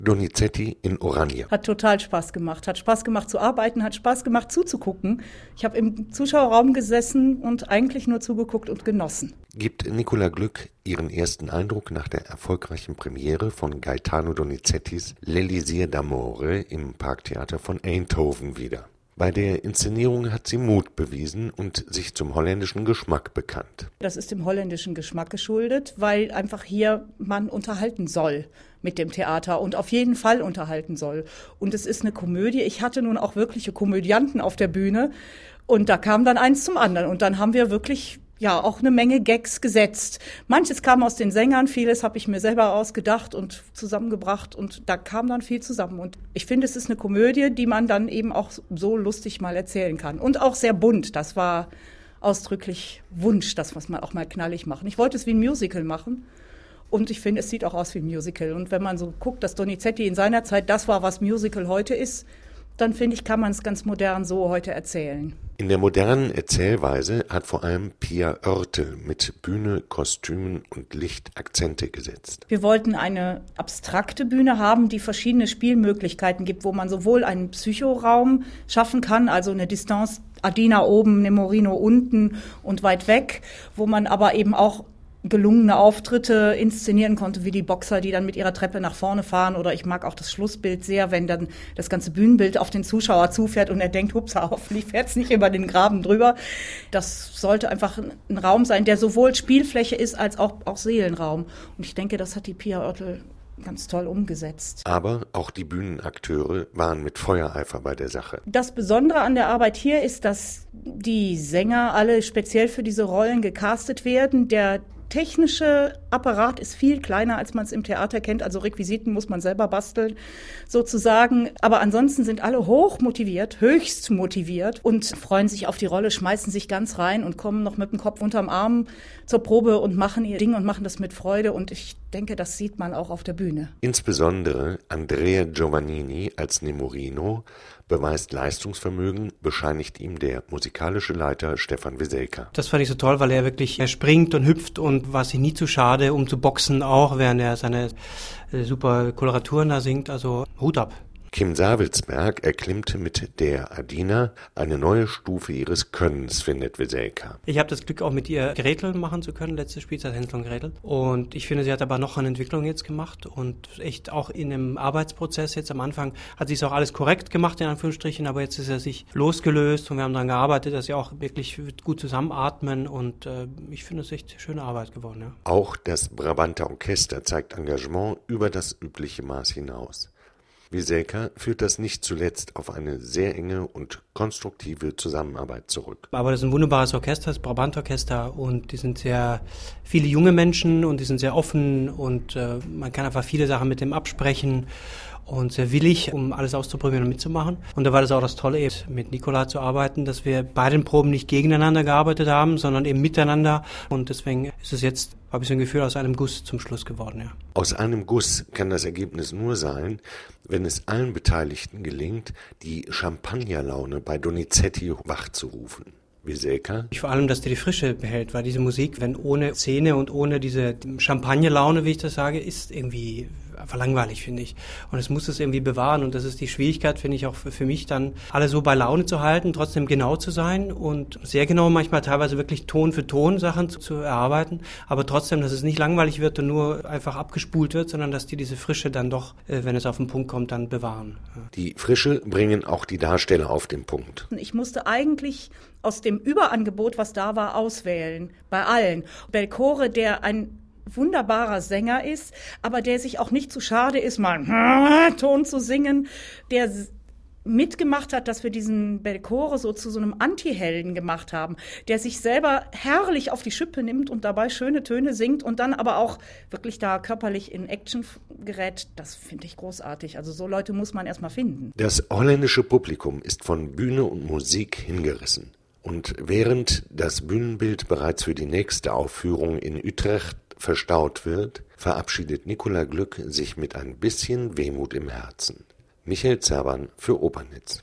Donizetti in Oranje. Hat total Spaß gemacht. Hat Spaß gemacht zu arbeiten, hat Spaß gemacht zuzugucken. Ich habe im Zuschauerraum gesessen und eigentlich nur zugeguckt und genossen. Gibt Nicola Glück ihren ersten Eindruck nach der erfolgreichen Premiere von Gaetano Donizettis L'Elisir d'Amore im Parktheater von Eindhoven wieder. Bei der Inszenierung hat sie Mut bewiesen und sich zum holländischen Geschmack bekannt. Das ist dem holländischen Geschmack geschuldet, weil einfach hier man unterhalten soll mit dem Theater und auf jeden Fall unterhalten soll. Und es ist eine Komödie. Ich hatte nun auch wirkliche Komödianten auf der Bühne und da kam dann eins zum anderen. Und dann haben wir wirklich auch eine Menge Gags gesetzt. Manches kam aus den Sängern, vieles habe ich mir selber ausgedacht und zusammengebracht und da kam dann viel zusammen. Und ich finde, es ist eine Komödie, die man dann eben auch so lustig mal erzählen kann. Und auch sehr bunt, das war ausdrücklich Wunsch, das was man auch mal knallig machen. Ich wollte es wie ein Musical machen und ich finde, es sieht auch aus wie ein Musical. Und wenn man so guckt, dass Donizetti in seiner Zeit das war, was Musical heute ist, dann finde ich, kann man es ganz modern so heute erzählen. In der modernen Erzählweise hat vor allem Pia Oertel mit Bühne, Kostümen und Licht Akzente gesetzt. Wir wollten eine abstrakte Bühne haben, die verschiedene Spielmöglichkeiten gibt, wo man sowohl einen Psychoraum schaffen kann, also eine Distanz, Adina oben, Nemorino unten und weit weg, wo man aber eben auch gelungene Auftritte inszenieren konnte, wie die Boxer, die dann mit ihrer Treppe nach vorne fahren. Oder ich mag auch das Schlussbild sehr, wenn dann das ganze Bühnenbild auf den Zuschauer zufährt und er denkt, hupsa, hoffentlich fährt's nicht über den Graben drüber. Das sollte einfach ein Raum sein, der sowohl Spielfläche ist als auch Seelenraum. Und ich denke, das hat die Pia Oertel ganz toll umgesetzt. Aber auch die Bühnenakteure waren mit Feuereifer bei der Sache. Das Besondere an der Arbeit hier ist, dass die Sänger alle speziell für diese Rollen gecastet werden. Der technische Apparat ist viel kleiner, als man es im Theater kennt. Also Requisiten muss man selber basteln, sozusagen. Aber ansonsten sind alle hoch motiviert, höchst motiviert und freuen sich auf die Rolle, schmeißen sich ganz rein und kommen noch mit dem Kopf unterm Arm zur Probe und machen ihr Ding und machen das mit Freude. Und ich denke, das sieht man auch auf der Bühne. Insbesondere Andrea Giovannini als Nemorino beweist Leistungsvermögen, bescheinigt ihm der musikalische Leiter Stefan Weselka. Das fand ich so toll, weil er springt und hüpft und war sich nie zu schade, um zu boxen, auch während er seine super Koloraturen da singt. Also Hut ab. Kim Savelsberg erklimmte mit der Adina eine neue Stufe ihres Könnens, findet Weselka. Ich habe das Glück, auch mit ihr Gretel machen zu können, letzte Spielzeit Hänsel und Gretel. Und ich finde, sie hat aber noch eine Entwicklung jetzt gemacht und echt auch in einem Arbeitsprozess jetzt am Anfang hat sie es auch alles korrekt gemacht, in Anführungsstrichen, aber jetzt ist er sich losgelöst und wir haben daran gearbeitet, dass sie auch wirklich gut zusammenatmen und ich finde es echt schöne Arbeit geworden. Ja. Auch das Brabanter Orchester zeigt Engagement über das übliche Maß hinaus. Weselka führt das nicht zuletzt auf eine sehr enge und konstruktive Zusammenarbeit zurück. Aber das ist ein wunderbares Orchester, das Brabant-Orchester, und die sind sehr viele junge Menschen und die sind sehr offen und man kann einfach viele Sachen mit dem absprechen und sehr willig, um alles auszuprobieren und mitzumachen. Und da war das auch das Tolle, eben mit Nicola zu arbeiten, dass wir bei den Proben nicht gegeneinander gearbeitet haben, sondern eben miteinander. Und deswegen ist es jetzt, habe ich so ein Gefühl, aus einem Guss zum Schluss geworden. Ja. Aus einem Guss kann das Ergebnis nur sein, wenn es allen Beteiligten gelingt, die Champagnerlaune bei Donizetti wachzurufen. Weselka? Vor allem, dass die Frische behält, weil diese Musik, wenn ohne Szene und ohne diese Champagnerlaune, wie ich das sage, ist irgendwie einfach langweilig, finde ich. Und es muss es irgendwie bewahren und das ist die Schwierigkeit, finde ich, auch für mich dann, alle so bei Laune zu halten, trotzdem genau zu sein und sehr genau manchmal teilweise wirklich Ton für Ton Sachen zu erarbeiten, aber trotzdem, dass es nicht langweilig wird und nur einfach abgespult wird, sondern dass die diese Frische dann doch, wenn es auf den Punkt kommt, dann bewahren. Ja. Die Frische bringen auch die Darsteller auf den Punkt. Ich musste eigentlich aus dem Überangebot, was da war, auswählen. Bei allen. Belcore, der ein wunderbarer Sänger ist, aber der sich auch nicht zu schade ist, mal einen Ton zu singen, der mitgemacht hat, dass wir diesen Belcore so zu so einem Anti-Helden gemacht haben, der sich selber herrlich auf die Schippe nimmt und dabei schöne Töne singt und dann aber auch wirklich da körperlich in Action gerät. Das finde ich großartig. Also so Leute muss man erstmal finden. Das holländische Publikum ist von Bühne und Musik hingerissen. Und während das Bühnenbild bereits für die nächste Aufführung in Utrecht verstaut wird, verabschiedet Nicola Glück sich mit ein bisschen Wehmut im Herzen. Michael Zerban für Opernnetz.